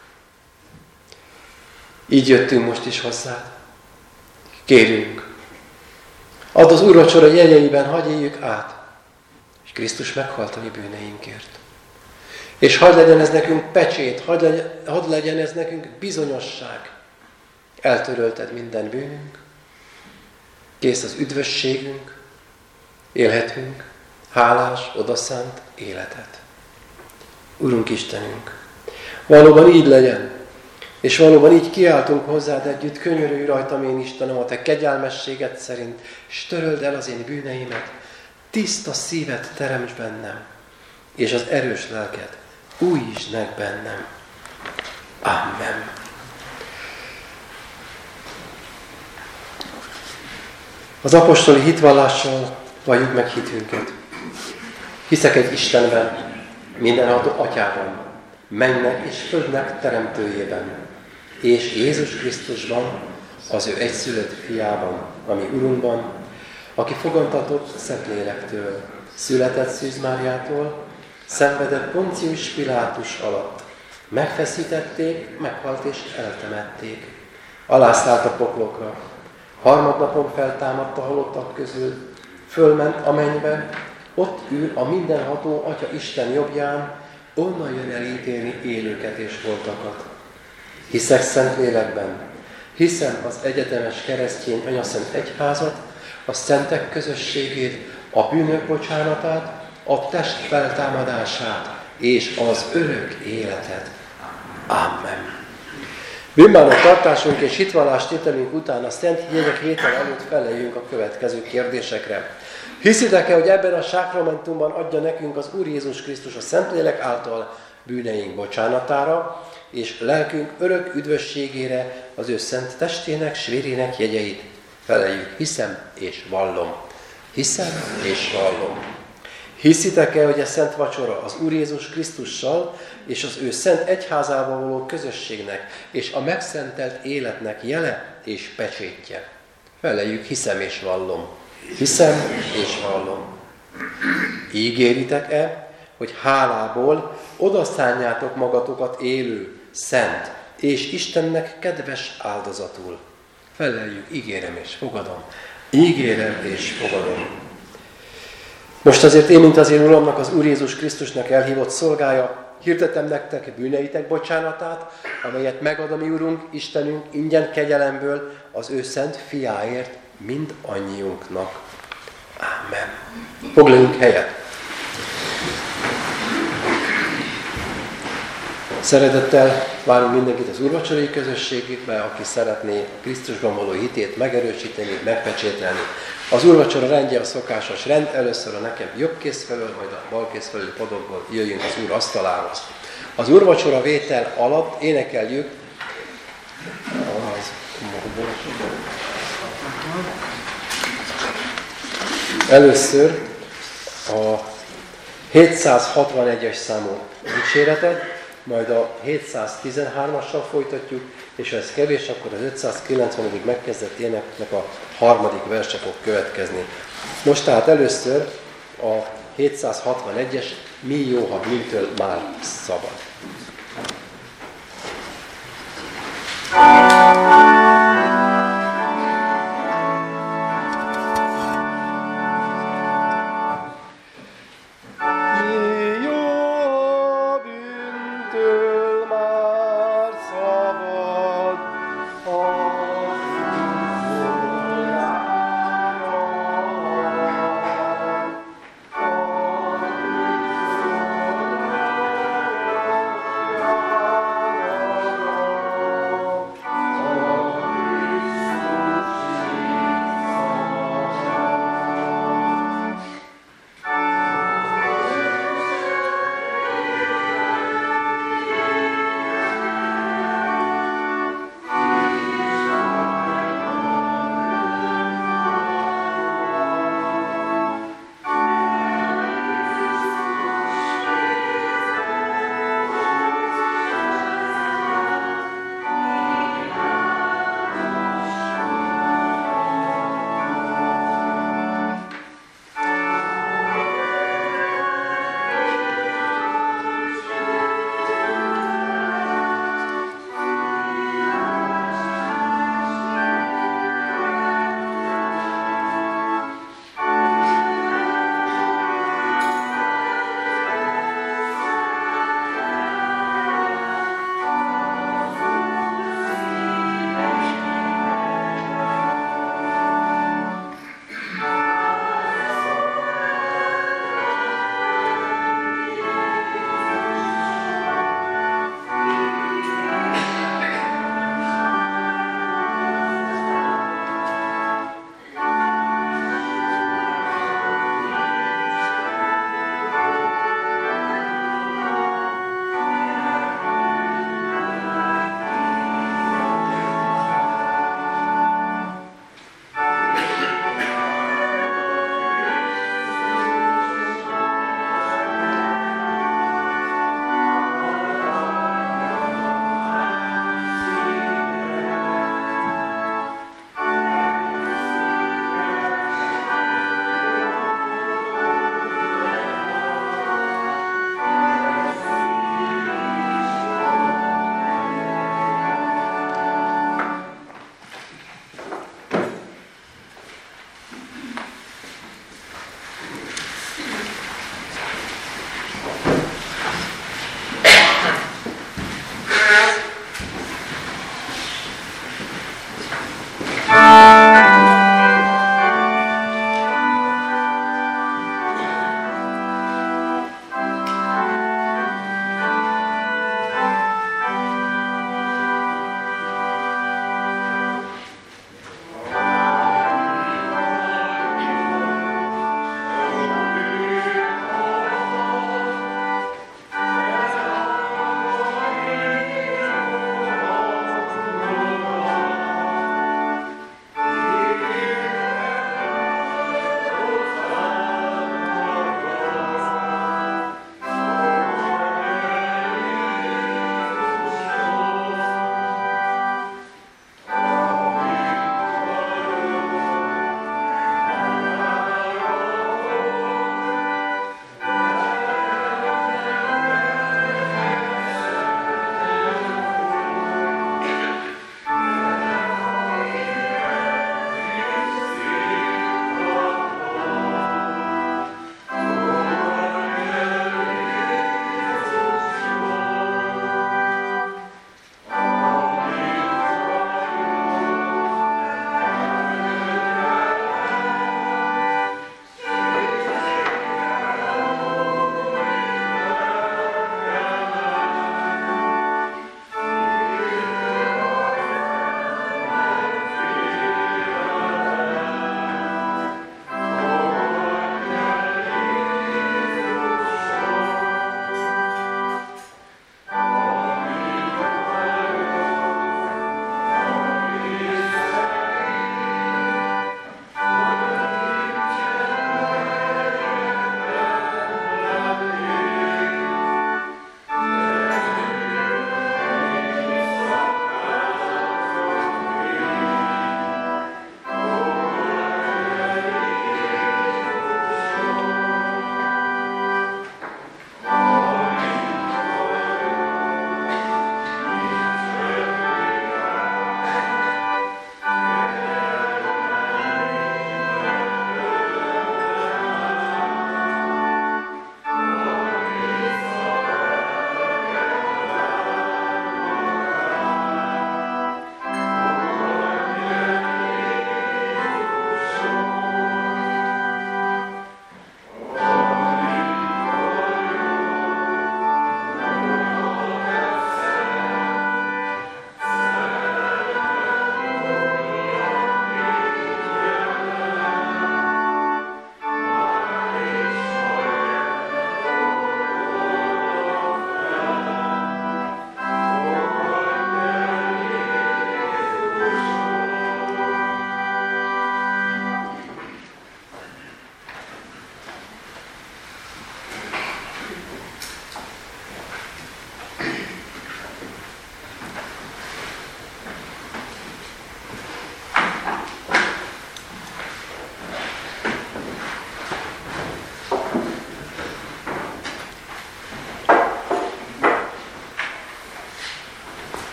Így jöttünk most is hozzád. Kérünk, add az úrvacsora jegyeiben, hagyj éljük át, és Krisztus meghalt a mi bűneinkért. És hadd legyen ez nekünk pecsét, hadd legyen, hadd legyen ez nekünk bizonyosság. Eltörölted minden bűnünk, kész az üdvösségünk, élhetünk hálás, odaszánt életet. Urunk Istenünk, valóban így legyen, és valóban így kiáltunk hozzád együtt, könyörülj rajtam én Istenem a Te kegyelmességed szerint, és töröld el az én bűneimet, tiszta szívet teremts bennem, és az erős lelked újítsd meg bennem. Amen. Az apostoli hitvallással valljuk meg hitünket. Hiszek egy Istenben, mindenható Atyában, mennek és földnek teremtőjében, és Jézus Krisztusban, az ő egyszülött fiában, ami Urunkban, aki fogantatott Szentlélektől, született Szűz Máriától, szenvedett Poncius Pilátus alatt, megfeszítették, meghalt és eltemették, alászállt a poklokra, harmadnapon feltámadt a halottak közül, fölment a mennybe, ott ül a mindenható Atya Isten jobbján, onnan jön elítélni élőket és holtakat. Hiszek Szentlélekben, hiszem az egyetemes keresztény anyaszent egyházat, a szentek közösségét, a bűnök bocsánatát, a test feltámadását és az örök életet. Amen. Bűnbánat tartásunk és hitvallástételünk után a szent jegyek vétel előtt feleljünk a következő kérdésekre. Hiszitek-e, hogy ebben a sákramentumban adja nekünk az Úr Jézus Krisztus a Szentlélek által bűneink bocsánatára, és lelkünk örök üdvösségére az ő szent testének s vérének jegyeit? Feleljük, hiszem és vallom. Hiszem és vallom. Hiszitek-e, hogy a Szent Vacsora az Úr Jézus Krisztussal és az ő szent egyházával való közösségnek és a megszentelt életnek jele és pecsétje? Feleljük, hiszem és vallom. Hiszem és vallom. Ígéritek-e, hogy hálából odaszánjátok magatokat élő, szent és Istennek kedves áldozatul? Feleljük, ígérem és fogadom. Ígérem és fogadom. Most azért én, mint az én Uramnak, az Úr Jézus Krisztusnak elhívott szolgája, hirdetem nektek bűneitek bocsánatát, amelyet megad a mi Urunk, Istenünk ingyen kegyelemből az ő szent fiáért mindannyiunknak. Amen. Foglaljunk helyet. Szeretettel várunk mindenkit az úrvacsorai közösségbe, aki szeretné Krisztusban való hitét megerősíteni, megpecsételni. Az úrvacsora rendje a szokásos rend, először a nekem jobb kéz felől, majd a bal kéz felüli padokból jöjjünk az Úr asztalához. Az úrvacsora vétel alatt énekeljük az először a hétszázhatvanegyes számú dicséretet, majd a hétszáztizenhármassal folytatjuk, és ha ez kevés, akkor az ötszázkilencvenedik megkezdett éneknek a harmadik verse fog következni. Most tehát először a hétszázhatvanegyes Mi jó, ha bűntől már szabad. Thank you.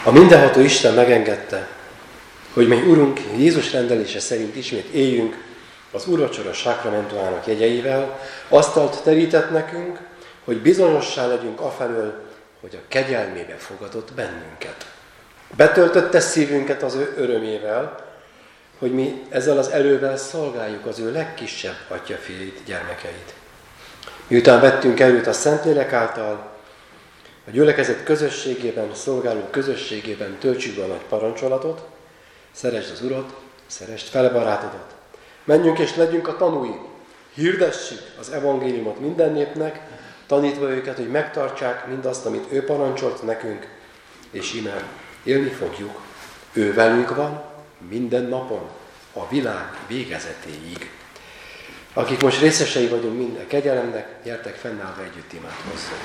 A mindenható Isten megengedte, hogy mi Urunk Jézus rendelése szerint ismét éljünk az úrvacsora sákramentumának jegyeivel, asztalt terített nekünk, hogy bizonyossá legyünk afelől, hogy a kegyelmébe fogadott bennünket. Betöltötte szívünket az ő örömével, hogy mi ezzel az erővel szolgáljuk az ő legkisebb atyafiait, gyermekeit. Miután vettünk erőt a Szentlélek által, a gyülekezet közösségében, szolgáló közösségében töltsük be a nagy parancsolatot, szeresd az Urat, szeresd fele barátodat. Menjünk és legyünk a tanúi, hirdessük az evangéliumot minden népnek, tanítva őket, hogy megtartsák mindazt, amit ő parancsolt nekünk, és íme élni fogjuk. Ő velünk van minden napon, a világ végezetéig. Akik most részesei vagyunk minden kegyelemnek, gyertek fennállva együtt imádkozzunk.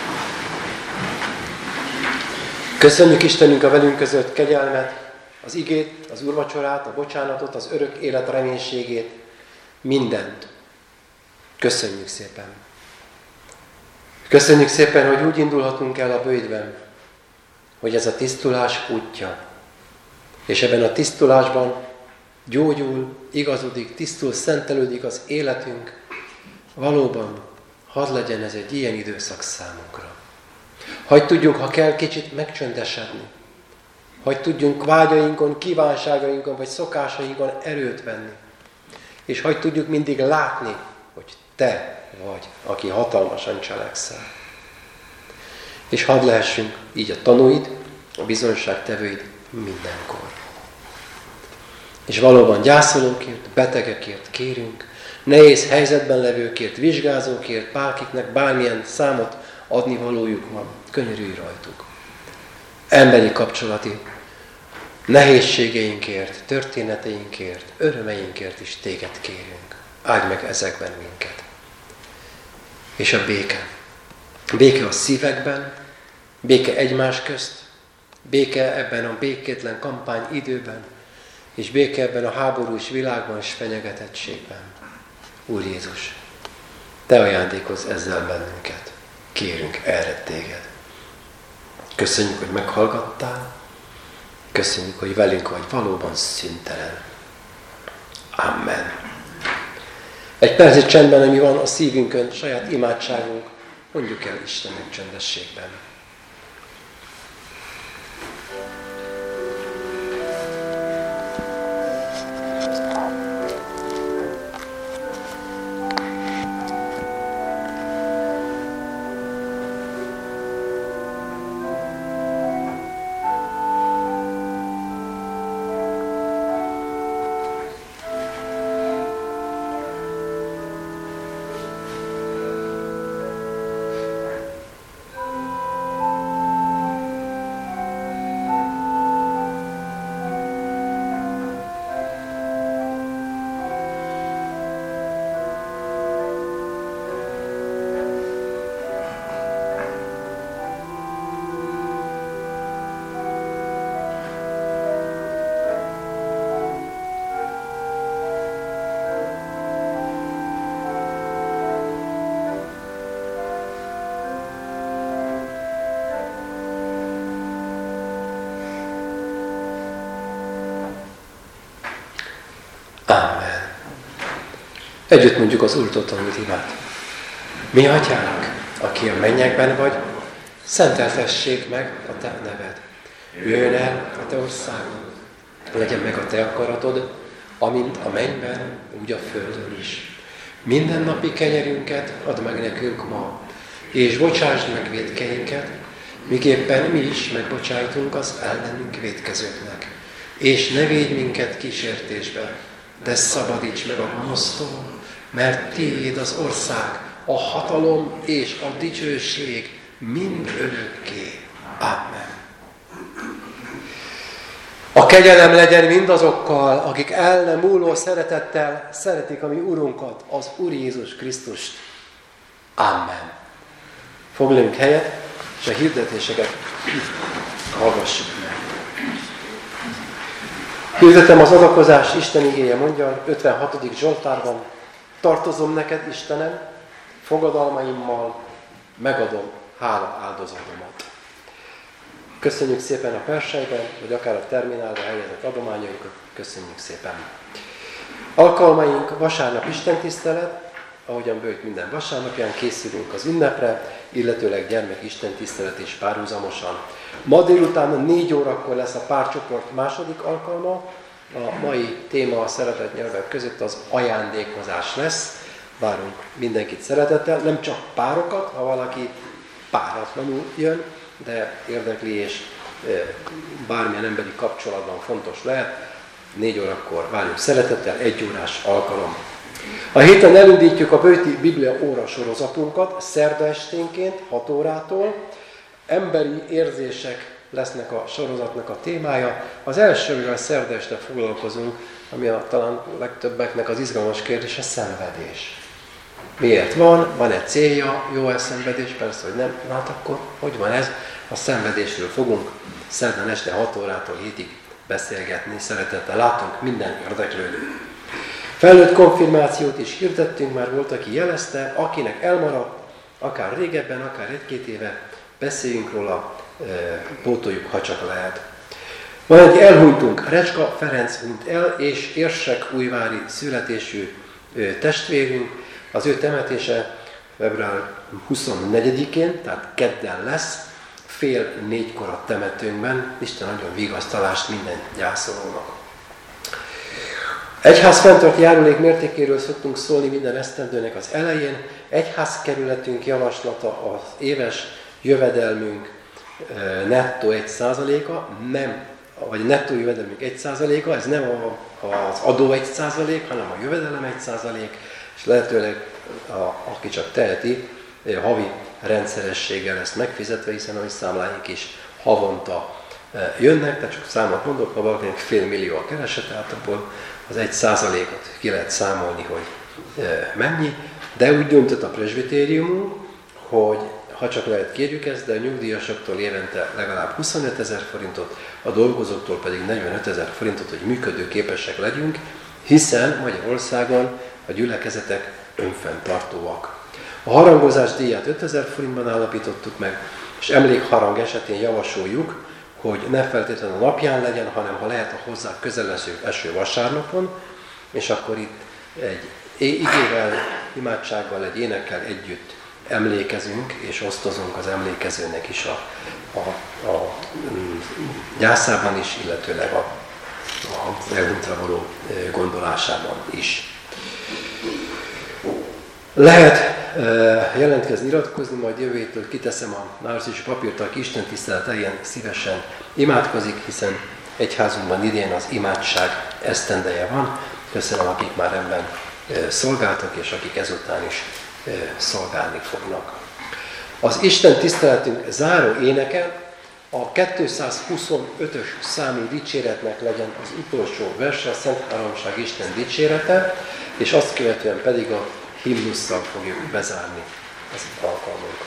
Köszönjük Istenünk a velünk között kegyelmet, az igét, az úrvacsorát, a bocsánatot, az örök élet reménységét, mindent. Köszönjük szépen. Köszönjük szépen, hogy úgy indulhatunk el a bőjtben, hogy ez a tisztulás útja. És ebben a tisztulásban gyógyul, igazodik, tisztul, szentelődik az életünk. Valóban, hadd legyen ez egy ilyen időszak számunkra. Hagy tudjunk, ha kell, kicsit megcsöndesedni. Hagy tudjunk vágyainkon, kívánságainkon vagy szokásainkon erőt venni. És hagy tudjuk mindig látni, hogy te vagy, aki hatalmasan cselekszel. És hadd lehessünk így a tanúid, a bizonyságtevőid mindenkor. És valóban gyászolókért, betegekért kérünk, nehéz helyzetben levőkért, vizsgázókért, bárkiknek bármilyen számot adni valójuk van, könyörülj rajtuk. Emberi kapcsolati nehézségeinkért, történeteinkért, örömeinkért is téged kérünk. Áldj meg ezekben minket. És a béke. Béke a szívekben, béke egymás közt, béke ebben a békétlen kampány időben, és béke ebben a háborús világban és fenyegetettségben. Úr Jézus, te ajándékozz ezzel bennünket. Kérünk erre téged. Köszönjük, hogy meghallgattál. Köszönjük, hogy velünk vagy valóban szüntelen. Amen. Egy percig csendben, ami van a szívünkön, saját imádságunk, mondjuk el Istennek csendességben. Amen. Együtt mondjuk az Úrtól tanult imát. Mi atyánk, aki a mennyekben vagy, szenteltessék meg a te neved. Jöjjön el a te országod, legyen meg a te akaratod, amint a mennyben, úgy a földön is. Minden napi kenyerünket add meg nekünk ma, és bocsásd meg vétkeinket, miképpen mi is megbocsájtunk az ellenünk vétkezőknek. És ne védj minket kísértésbe, de szabadíts meg a gonosztól, mert tiéd az ország, a hatalom és a dicsőség mind örökké. Amen. A kegyelem legyen mindazokkal, akik el nem múló szeretettel szeretik a mi Urunkat, az Úr Jézus Krisztust. Amen. Foglaljunk helyet, és a hirdetéseket hallgassuk meg. Hirdetem az adakozás Isten igéje mondja, ötvenhatodik Zsoltárban. Tartozom neked, Istenem, fogadalmaimmal megadom hála áldozatomat. Köszönjük szépen a persejben, vagy akár a terminálra helyezett adományainkat, köszönjük szépen. Alkalmaink vasárnap istentisztelet, ahogyan bőjt minden vasárnapján készülünk az ünnepre, illetőleg gyermek istentisztelet is párhuzamosan. Ma délután négy órakor lesz a párcsoport második alkalma. A mai téma a szeretett nyelvek között az ajándékozás lesz. Várunk mindenkit szeretettel, nem csak párokat, ha valaki páratlanul jön, de érdekli és bármilyen emberi kapcsolatban fontos lehet. Négy órakor várjuk szeretettel, egy órás alkalom. A héten elindítjuk a Bőti Biblia óra sorozatunkat, szerda esténként, hat órától. Emberi érzések lesznek a sorozatnak a témája. Az elsővel szerda este foglalkozunk, ami a talán legtöbbeknek az izgalmas kérdés, a szenvedés. Miért van? Van-e célja? Jó-e szenvedés? Persze, hogy nem. Na hát akkor hogy van ez? A szenvedésről fogunk szerdán este hat órától hétig beszélgetni. Szeretettel látunk minden érdeklődőt. Felnőtt konfirmációt is hirdettünk, már volt, aki jelezte, akinek elmaradt, akár régebben, akár egy-két éve, beszéljünk róla, pótoljuk, ha csak lehet. Van egy elhunytunk, Recska Ferenc hunyt el, és Érsek újvári születésű testvérünk. Az ő temetése február huszonnegyedikén, tehát kedden lesz, fél négykor a temetőnkben. Isten adjon vigasztalást minden gyászolónak. Egyház fenntart járulék mértékéről szoktunk szólni minden esztendőnek az elején. Egyházkerületünk javaslata az éves jövedelmünk nettó egy százaléka, nem, vagy nettó jövedelmünk egy százaléka, ez nem az adó egy százalék, hanem a jövedelem egy százalék, és lehetőleg, a, aki csak teheti, havi rendszerességgel ezt megfizetve, hiszen a mi számláink is havonta jönnek, tehát csak számot mondok, ha valakinek fél millió a kereset, tehát abból az egy százalékot ki lehet számolni, hogy mennyi, de úgy döntött a presbitériumunk, hogy ha csak lehet kérjük ezt, de a nyugdíjasoktól évente legalább huszonöt ezer forintot, a dolgozóktól pedig negyvenöt ezer forintot, hogy működőképesek legyünk, hiszen Magyarországon a gyülekezetek önfenntartóak. A harangozás díját ötezer forintban állapítottuk meg, és emlékharang esetén javasoljuk, hogy ne feltétlenül a napján legyen, hanem ha lehet a hozzá közelező eső vasárnapon, és akkor itt egy igével, imádsággal, egy énekkel együtt emlékezünk, és osztozunk az emlékezőnek is a, a, a gyászában is, illetőleg a, a elhuntra való gondolásában is. Lehet jelentkezni, iratkozni, majd jövő héttől kiteszem a nárzisi papírt, aki Isten tisztelet eljön szívesen imádkozik, hiszen egyházunkban idén az imádság esztendeje van. Köszönöm, akik már ebben szolgáltak, és akik ezután is szolgálni fognak. Az Isten tiszteletünk záró éneke a kétszázhuszonötös számú dicséretnek legyen az utolsó verse, a Szent Háromság Isten dicsérete, és azt követően pedig a himnusszal fogjuk bezárni ezt az alkalmunkat.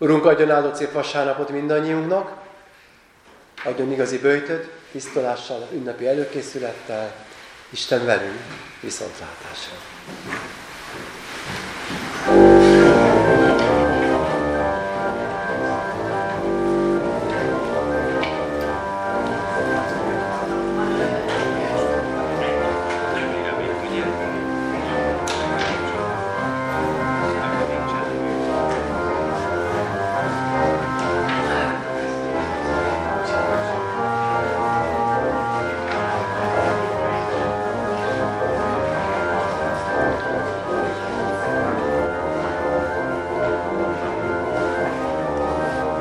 Urunk, adjon áldott szép vasárnapot mindannyiunknak, adjon igazi böjtöd, tisztolással, ünnepi előkészülettel, Isten velünk, viszontlátásra.